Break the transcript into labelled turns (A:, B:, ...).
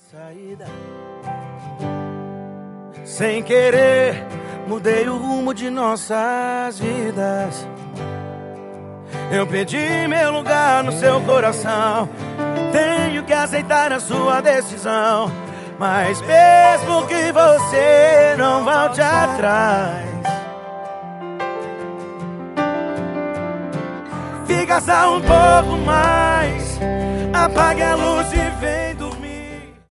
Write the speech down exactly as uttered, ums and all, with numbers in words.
A: saída. Sem querer, mudei o rumo de nossas vidas. Eu pedi meu lugar no seu coração. Tenho que aceitar a sua decisão. Mas mesmo que você não volte atrás, fica só um pouco mais. Apague a luz e vem.